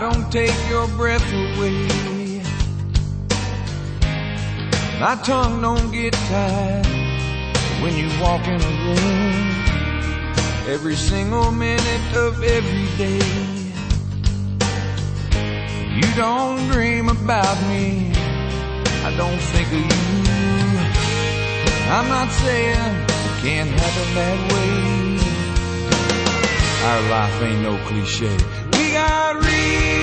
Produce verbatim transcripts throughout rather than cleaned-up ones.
don't take your breath away. My tongue don't get tired when you walk in a room. Every single minute of every day. You don't dream about me, I don't think of you. I'm not saying it can't happen that way. Our life ain't no cliche. We got real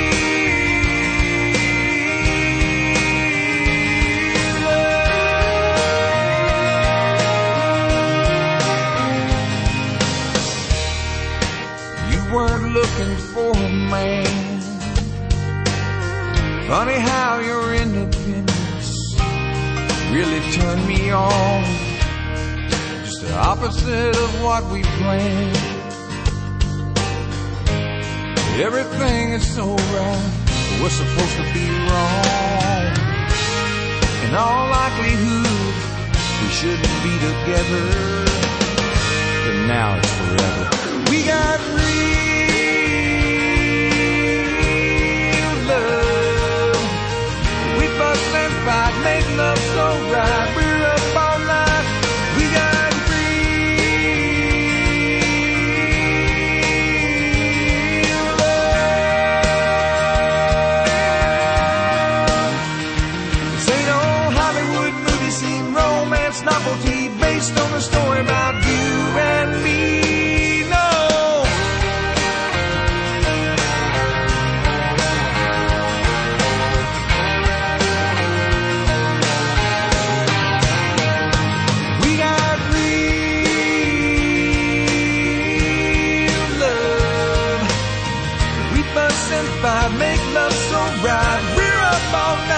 love. You weren't looking for a man. Funny how your independence really turned me on. Just the opposite of what we planned. Everything is so right, but we're supposed to be wrong. In all likelihood, we shouldn't be together, but now it's forever. We got real love. We fuss and fight, make love so right. We're up all night. We got novelty based on a story about you and me. No, we got real love. We fuss and fight, make love so right. We're up all night.